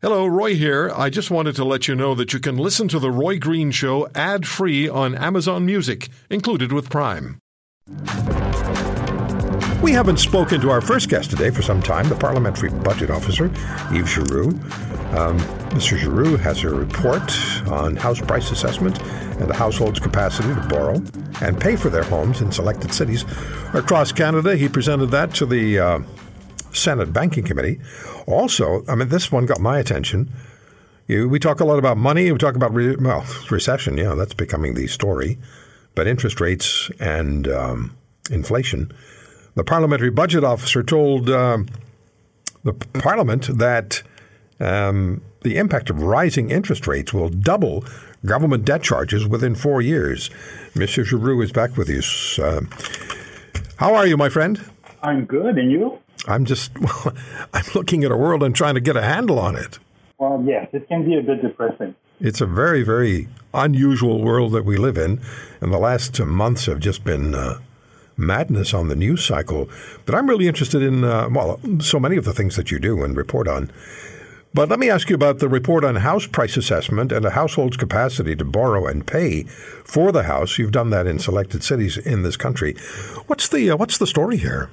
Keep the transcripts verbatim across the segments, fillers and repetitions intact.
Hello, Roy here. I just wanted to let you know that you can listen to The Roy Green Show ad-free on Amazon Music, included with Prime. We haven't spoken to our first guest today for some time, the Parliamentary Budget Officer, Yves Giroux. Um, Mister Giroux has a report on house price assessment and the household's capacity to borrow and pay for their homes in selected cities across Canada. He presented that to the uh, Senate Banking Committee. Also, I mean, this one got my attention. You, we talk a lot about money. We talk about, re- well, recession. Yeah, that's becoming the story. But interest rates and um, inflation. The Parliamentary Budget Officer told um, the Parliament that um, the impact of rising interest rates will double government debt charges within four years. Mister Giroux is back with you. Uh, how are you, my friend? I'm good. And you? I'm just, well, I'm looking at a world and trying to get a handle on it. Well, yes, it can be a bit depressing. It's a very, very unusual world that we live in. And the last months have just been uh, madness on the news cycle. But I'm really interested in, uh, well, so many of the things that you do and report on. But let me ask you about the report on house price assessment and a household's capacity to borrow and pay for the house. You've done that in selected cities in this country. What's the uh, what's the story here?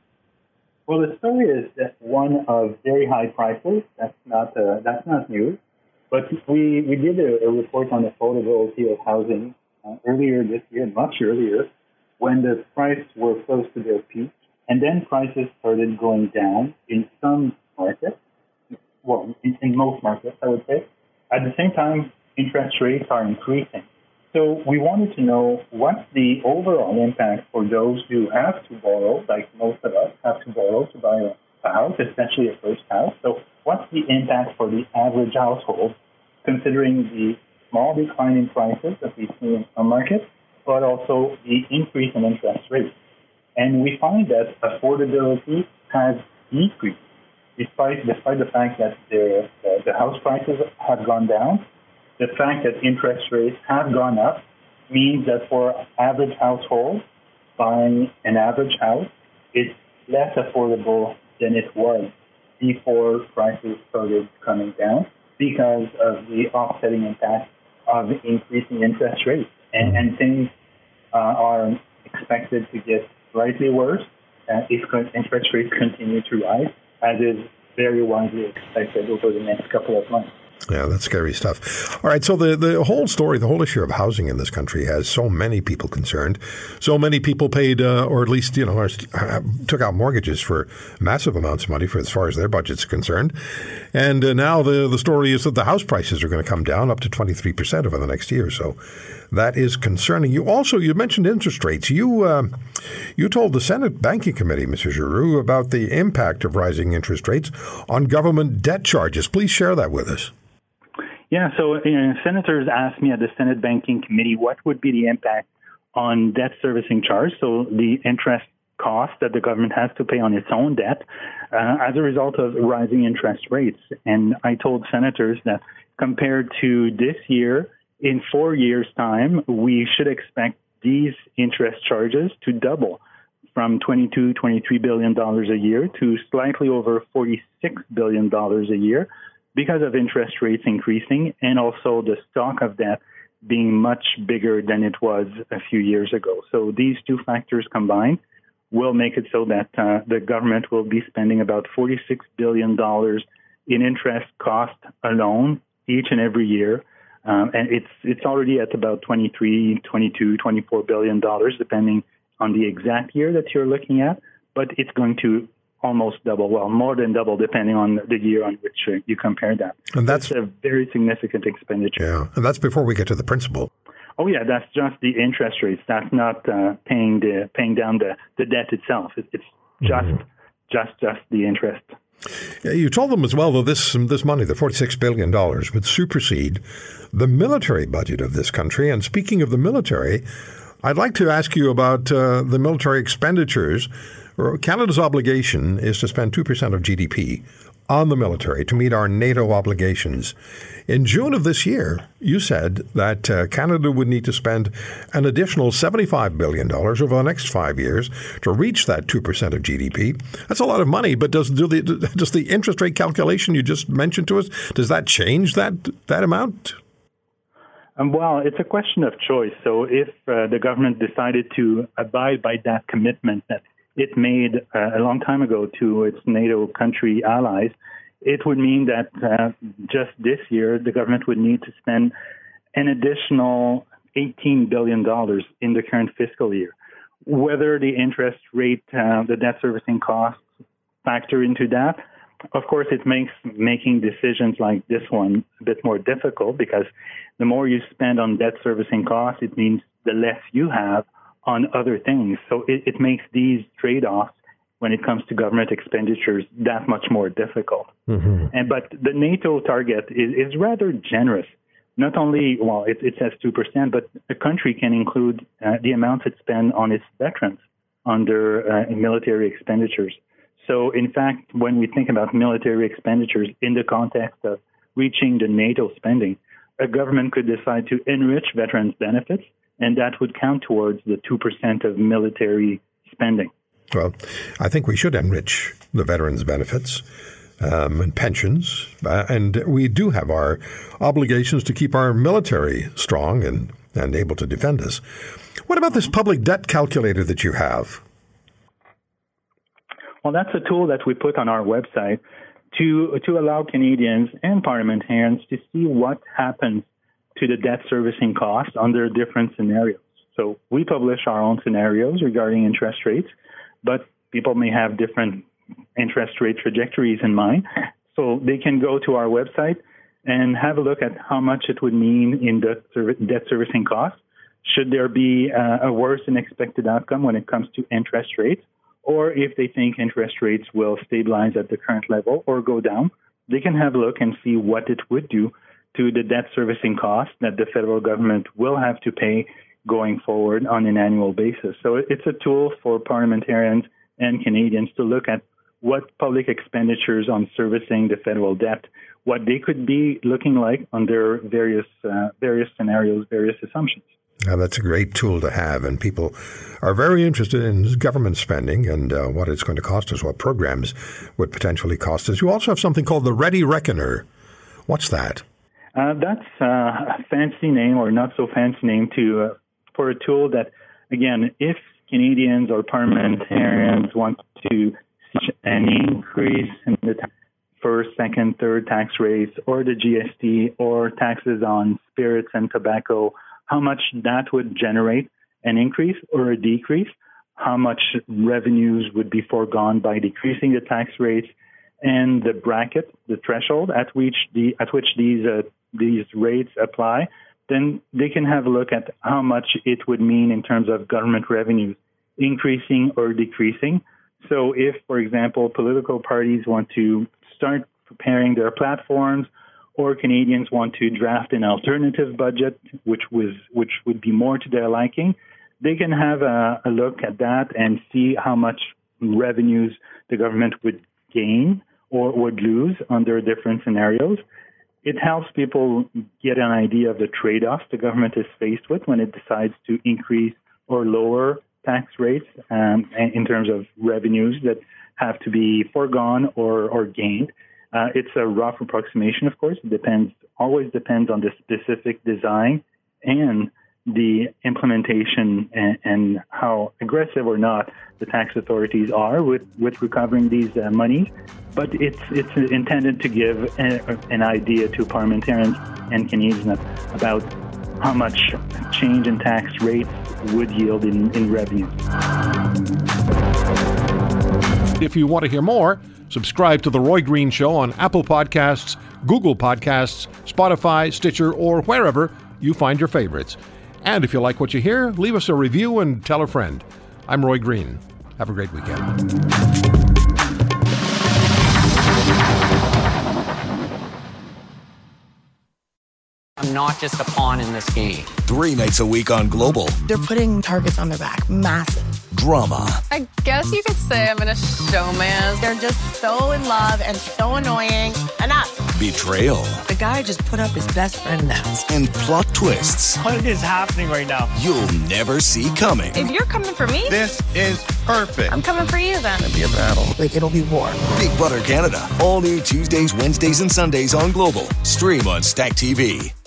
Well, the story is that one of very high prices. That's not uh, that's not news. But we, we did a, a report on affordability of housing uh, earlier this year, much earlier, when the prices were close to their peak. And then prices started going down in some markets. Well, in, in most markets, I would say. At the same time, interest rates are increasing. So we wanted to know what's the overall impact for those who have to borrow, like most of us have to borrow to buy a, a house, especially a first house. So what's the impact for the average household, considering the small decline in prices that we see in some markets, but also the increase in interest rates? And we find that affordability has decreased, despite, despite the fact that the, the, the house prices have gone down. The fact that interest rates have gone up means that for average households, buying an average house is less affordable than it was before prices started coming down because of the offsetting impact of increasing interest rates. And, and things uh, are expected to get slightly worse uh, if interest rates continue to rise, as is very widely expected over the next couple of months. Yeah, that's scary stuff. All right, so the, the whole story, the whole issue of housing in this country has so many people concerned. So many people paid, uh, or at least, you know, are, uh, took out mortgages for massive amounts of money for as far as their budget's concerned. And uh, now the, the story is that the house prices are going to come down up to twenty-three percent over the next year. So that is concerning. You also, you mentioned interest rates. You uh, you told the Senate Banking Committee, Mister Giroux, about the impact of rising interest rates on government debt charges. Please share that with us. Yeah, so you know, senators asked me at the Senate Banking Committee what would be the impact on debt servicing charge, so the interest cost that the government has to pay on its own debt uh, as a result of rising interest rates. And I told senators that compared to this year, in four years' time, we should expect these interest charges to double from twenty-two, twenty-three billion dollars a year to slightly over forty-six billion dollars a year, because of interest rates increasing and also the stock of debt being much bigger than it was a few years ago. So these two factors combined will make it so that uh, the government will be spending about forty-six billion dollars in interest cost alone each and every year. Um, and it's it's already at about twenty-three, twenty-two, twenty-four billion dollars, depending on the exact year that you're looking at. But it's going to almost double, well, more than double, depending on the year on which uh, you compare that. And that's, that's a very significant expenditure. Yeah, and that's before we get to the principal. Oh, yeah, that's just the interest rates. That's not uh, paying the paying down the, the debt itself. It, it's just, mm-hmm. just just the interest. Yeah, you told them as well that this this money, the forty-six billion dollars, would supersede the military budget of this country. And speaking of the military, I'd like to ask you about uh, the military expenditures. Canada's obligation is to spend two percent of G D P on the military to meet our NATO obligations. In June of this year, you said that uh, Canada would need to spend an additional seventy-five billion dollars over the next five years to reach that two percent of G D P. That's a lot of money, but does, do the, does the interest rate calculation you just mentioned to us, does that change that, that amount? Um, well, it's a question of choice. So if uh, the government decided to abide by that commitment that it made uh, a long time ago to its NATO country allies, it would mean that uh, just this year, the government would need to spend an additional eighteen billion dollars in the current fiscal year. Whether the interest rate, uh, the debt servicing costs factor into that, of course, it makes making decisions like this one a bit more difficult, because the more you spend on debt servicing costs, it means the less you have on other things. So it, it makes these trade-offs when it comes to government expenditures that much more difficult. Mm-hmm. And but the NATO target is, is rather generous. Not only, well, it, it says two percent, but a country can include uh, the amounts it spends on its veterans under uh, military expenditures. So, in fact, when we think about military expenditures in the context of reaching the NATO spending, a government could decide to enrich veterans' benefits, and that would count towards the two percent of military spending. Well, I think we should enrich the veterans' benefits um, and pensions, uh, and we do have our obligations to keep our military strong and, and able to defend us. What about this public debt calculator that you have? Well, that's a tool that we put on our website to to allow Canadians and parliamentarians to see what happens to the debt servicing costs under different scenarios. So we publish our own scenarios regarding interest rates, but people may have different interest rate trajectories in mind. So they can go to our website and have a look at how much it would mean in the debt servicing costs. Should there be uh, a worse than expected outcome when it comes to interest rates? Or if they think interest rates will stabilize at the current level or go down, they can have a look and see what it would do to the debt servicing costs that the federal government will have to pay going forward on an annual basis. So it's a tool for parliamentarians and Canadians to look at what public expenditures on servicing the federal debt, what they could be looking like under various uh, various scenarios, various assumptions. Now, that's a great tool to have, and people are very interested in government spending and uh, what it's going to cost us, what programs would potentially cost us. You also have something called the Ready Reckoner. What's that? Uh, that's uh, a fancy name, or not so fancy name, to uh, for a tool that, again, if Canadians or parliamentarians want to see an increase in the first, second, third tax rates, or the G S T, or taxes on spirits and tobacco, how much that would generate an increase or a decrease, how much revenues would be foregone by decreasing the tax rates, and the bracket, the threshold at which the at which these uh, these rates apply, then they can have a look at how much it would mean in terms of government revenues increasing or decreasing. So if, for example, political parties want to start preparing their platforms, or Canadians want to draft an alternative budget, which was which would be more to their liking, they can have a, a look at that and see how much revenues the government would gain or would lose under different scenarios. It helps people get an idea of the trade-offs the government is faced with when it decides to increase or lower tax rates um, in terms of revenues that have to be foregone or, or gained. Uh, it's a rough approximation, of course. It depends, always depends on the specific design and the implementation and, and how aggressive or not the tax authorities are with, with recovering these uh, monies. But it's it's intended to give a, an idea to parliamentarians and Canadians about how much change in tax rates would yield in, in revenue. If you want to hear more, subscribe to The Roy Green Show on Apple Podcasts, Google Podcasts, Spotify, Stitcher, or wherever you find your favorites. And if you like what you hear, leave us a review and tell a friend. I'm Roy Green. Have a great weekend. I'm not just a pawn in this game. Three nights a week on Global. They're putting targets on their back, massive. drama. I guess you could say I'm in a showman. They're just so in love and so annoying. Enough. Betrayal. The guy just put up his best friend now. And plot twists. What is happening right now? You'll never see coming. If you're coming for me, This is perfect. I'm coming for you then. It'll be a battle. Like, it'll be war. Big Brother Canada. All new Tuesdays, Wednesdays, and Sundays on Global. Stream on Stack T V.